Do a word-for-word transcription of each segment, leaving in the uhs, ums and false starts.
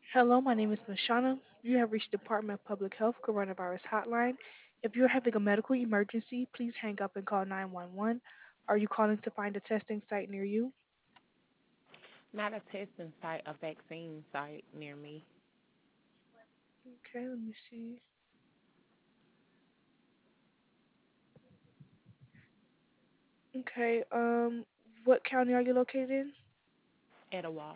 Hello, my name is Mashana. You have reached the Department of Public Health Coronavirus Hotline. If you're having a medical emergency, please hang up and call nine one one. Are you calling to find a testing site near you? Not a testing site, a vaccine site near me. Okay, let me see. Okay, um, what county are you located in? Etowah.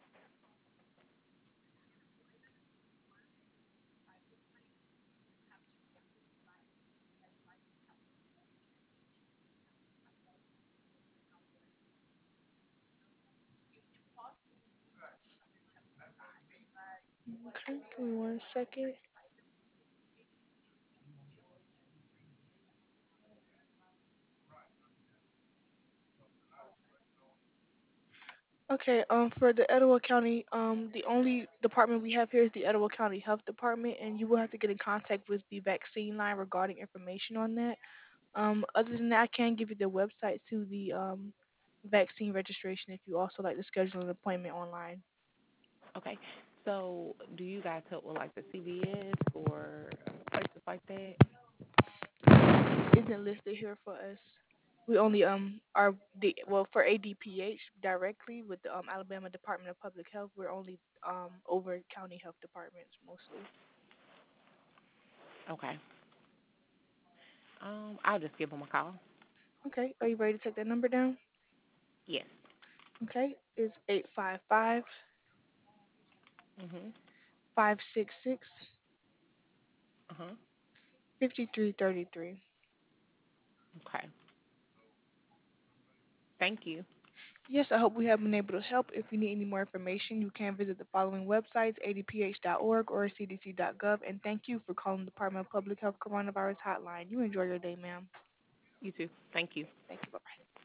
Okay, give me one second. Okay, um, for the Etowah County, um, the only department we have here is the Etowah County Health Department, and you will have to get in contact with the vaccine line regarding information on that. Um, other than that, I can give you the website to the um, vaccine registration if you also like to schedule an appointment online. Okay. So, do you guys help with like the C V S or places like that? Isn't listed here for us. We only um are the well for A D P H directly with the um, Alabama Department of Public Health. We're only um over county health departments mostly. Okay. Um, I'll just give them a call. Okay, are you ready to take that number down? Yes. Okay, it's eight five five Mhm. five six six Uh huh. fifty three thirty three. Okay. Thank you. Yes, I hope we have been able to help. If you need any more information, you can visit the following websites, a d p h dot org or c d c dot gov. And thank you for calling the Department of Public Health Coronavirus Hotline. You enjoy your day, ma'am. You too. Thank you. Thank you. Bye-bye.